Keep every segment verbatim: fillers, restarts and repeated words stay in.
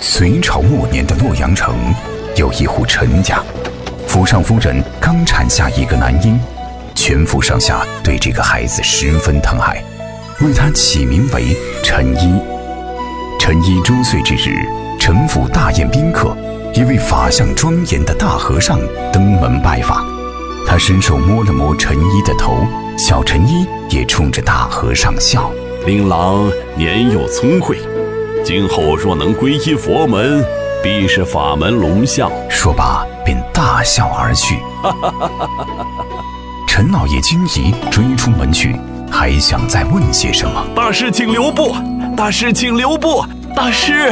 隋朝末年的洛阳城，有一户陈家，府上夫人刚产下一个男婴，全府上下对这个孩子十分疼爱，为他起名为陈一。陈一周岁之日，城府大宴宾客，一位法相庄严的大和尚登门拜访。他伸手摸了摸陈一的头，小陈一也冲着大和尚笑：“ 令郎年幼聪慧，今后若能皈依佛门，必是法门龙象。” 说罢便大笑而去。陈老爷惊疑，追出门去，还想再问些什么。 大师请留步，大师请留步，大师。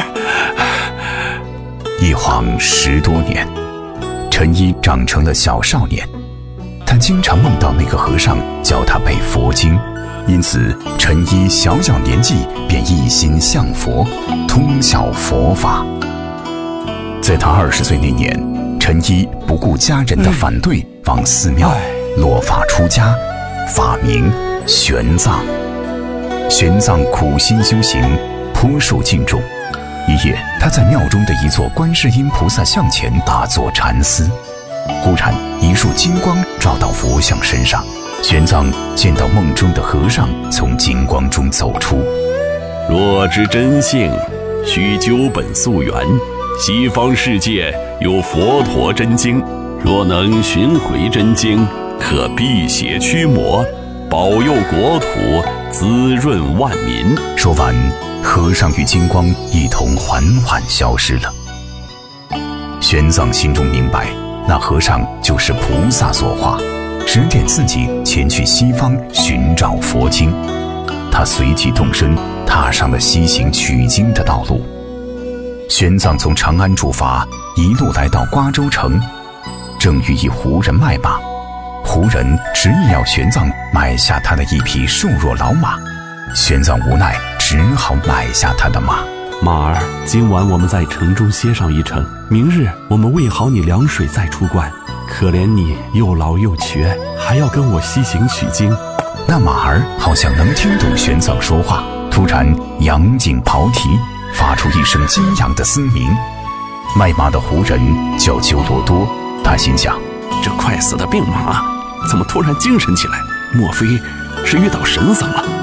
一晃十多年，陈一长成了小少年，他经常梦到那个和尚教他背佛经，因此陈一小小年纪便一心向佛，通晓佛法。在他二十岁那年，陈一不顾家人的反对，往寺庙落发出家，法名玄奘。玄奘苦心修行，颇受敬重。一夜，他在庙中的一座观世音菩萨像前打坐禅思，忽然一束金光照到佛像身上。玄奘见到梦中的和尚从金光中走出。 若知真性，须究本溯源。西方世界有佛陀真经，若能寻回真经，可辟邪驱魔，保佑国土，滋润万民。 说完，和尚与金光一同缓缓消失了。玄奘心中明白，那和尚就是菩萨所化，指点自己前去西方寻找佛经。他随即动身，踏上了西行取经的道路。玄奘从长安出发，一路来到瓜州城，正遇一胡人卖马。胡人执意要玄奘买下他的一匹瘦弱老马，玄奘无奈，只好买下他的马。 马儿，今晚我们在城中歇上一程，明日我们喂好你凉水再出关。可怜你又老又瘸，还要跟我西行取经。 那马儿好像能听懂玄奘说话，突然扬颈刨蹄，发出一声激扬的嘶鸣。卖马的胡人叫鸠罗多，他心想， 这快死的病马怎么突然精神起来？莫非是遇到神僧了？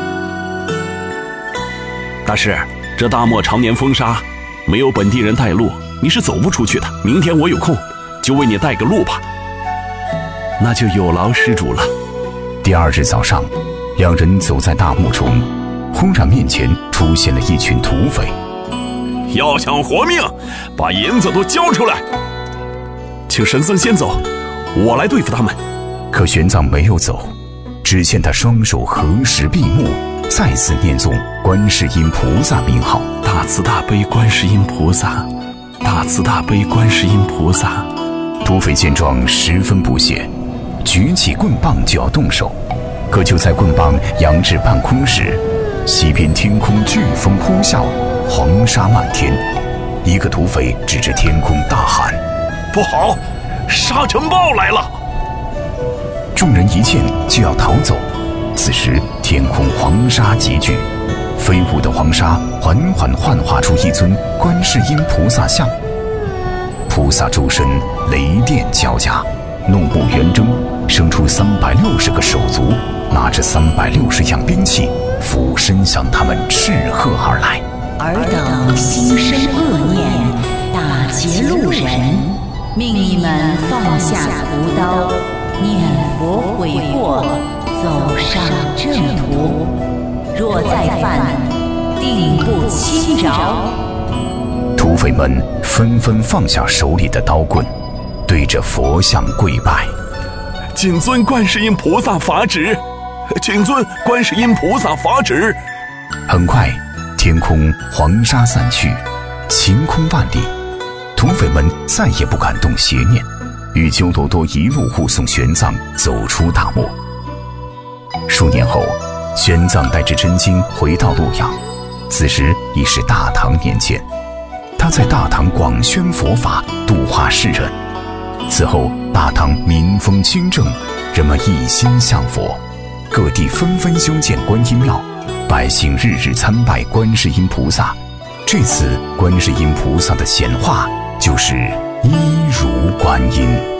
大师，这大漠常年风沙，没有本地人带路，你是走不出去的。明天我有空，就为你带个路吧。那就有劳施主了。 第二日早上，两人走在大漠中，忽然面前出现了一群土匪。 要想活命，把银子都交出来。 请神僧先走，我来对付他们。 可玄奘没有走，只见他双手合十闭目，再次念诵观世音菩萨名号。 大慈大悲观世音菩萨，大慈大悲观世音菩萨。 土匪见状十分不屑，举起棍棒就要动手。可就在棍棒扬至半空时，西边天空飓风呼啸，黄沙漫天。一个土匪指着天空大喊：“ 不好，沙尘暴来了！” 众人一见就要逃走。此时天空黄沙集聚，飞舞的黄沙缓缓幻化出一尊观世音菩萨像。菩萨周身雷电交加，怒目圆睁，生出三百六十个手足，拿着三百六十样兵器，俯身向他们斥喝而来。 尔等心生恶念，打劫路人，命你们放下屠刀，念佛悔过，走上正途。若再犯，定不轻饶。 土匪们纷纷放下手里的刀棍，对着佛像跪拜。 谨遵观世音菩萨法旨，谨遵观世音菩萨法旨。 很快，天空黄沙散去，晴空万里，土匪们再也不敢动邪念，与鸠罗多一路护送玄奘走出大漠。数年后，玄奘带着真经回到洛阳，此时已是大唐年间。他在大唐广宣佛法，度化世人。此后，大唐民风清正，人们一心向佛，各地纷纷修建观音庙，百姓日日参拜观世音菩萨， 这次观世音菩萨的显化就是一如观音。